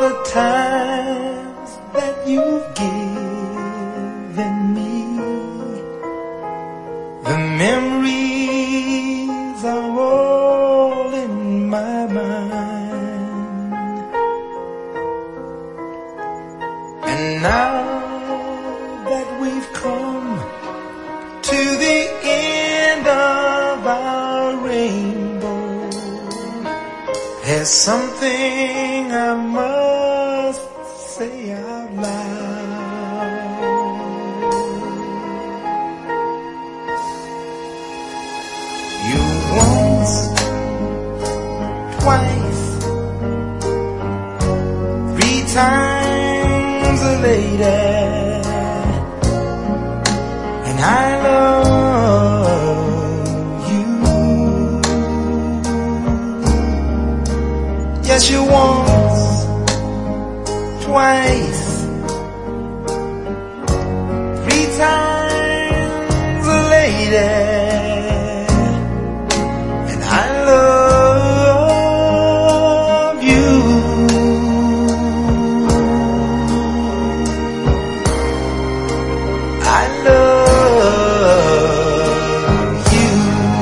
the times that you've given me. The memories are all in my mind. And now that we've come to the end of our rainbow, there's something I must say out loud. You once, twice, 3 times a lady, and I love you. Yes, you once, twice, 3 times a lady, and I love you. I love you.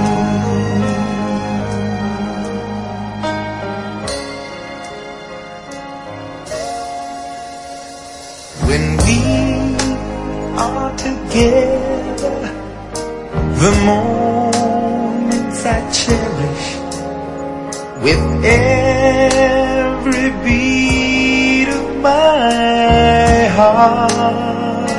When we are together, the moments I cherish with every beat of my heart.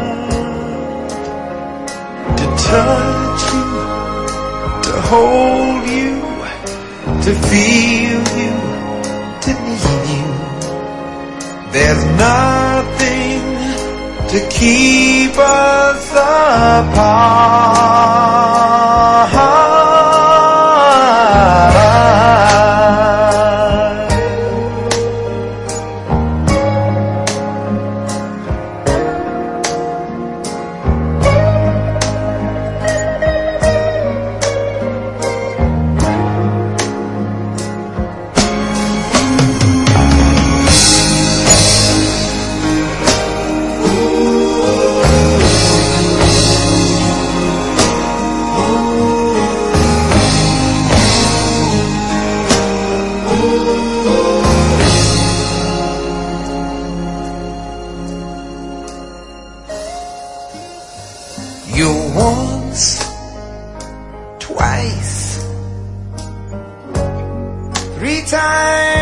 To touch you, to hold you, to feel you, to need you. There's nothing to keep us apart. You once, twice, 3 times